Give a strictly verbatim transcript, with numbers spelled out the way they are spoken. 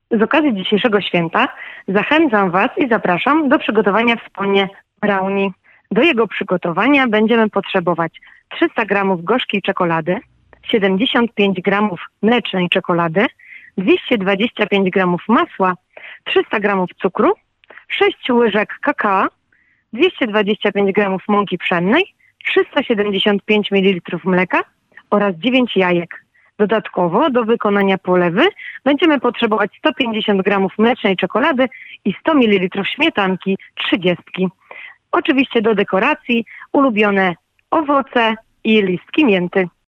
Z okazji dzisiejszego święta zachęcam Was i zapraszam do przygotowania wspólnie brownie. Do jego przygotowania będziemy potrzebować trzysta gramów gorzkiej czekolady, siedemdziesiąt pięć gramów mlecznej czekolady, dwieście dwadzieścia pięć gramów masła, trzysta gramów cukru, sześć łyżek kakao, dwieście dwadzieścia pięć gramów mąki pszennej, trzysta siedemdziesiąt pięć mililitrów mleka oraz dziewięć jajek. Dodatkowo do wykonania polewy będziemy potrzebować sto pięćdziesiąt gramów mlecznej czekolady i sto mililitrów śmietanki trzydziestki. Oczywiście do dekoracji ulubione owoce i listki mięty.